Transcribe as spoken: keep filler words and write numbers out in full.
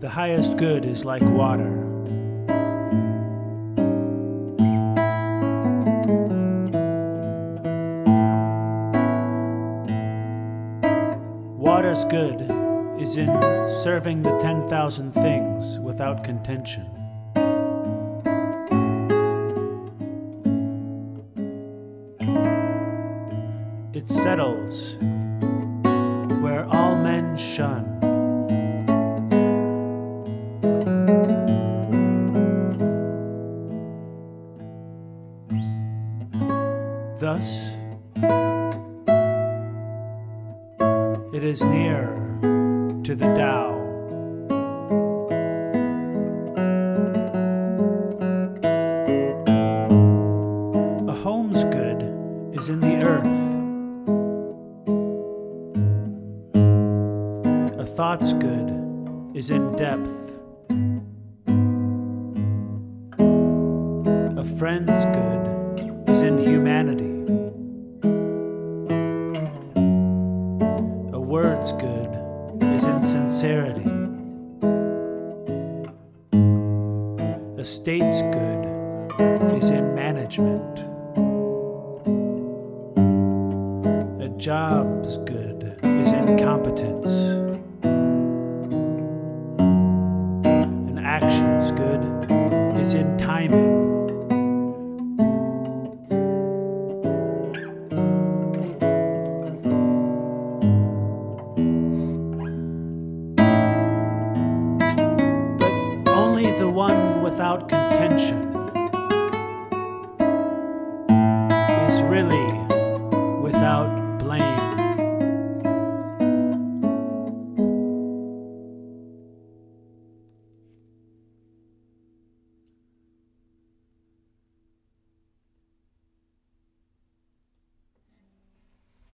The highest good is like water. Water's good is in serving the ten thousand things without contention. It settles where all men shun. Thus, it is near to the Tao. A home's good is in the earth. A thought's good is in depth. A friend's good is in humanity. A word's good is in sincerity. A state's good is in management. A job's good is in competence. An action's good is in timing. The one without contention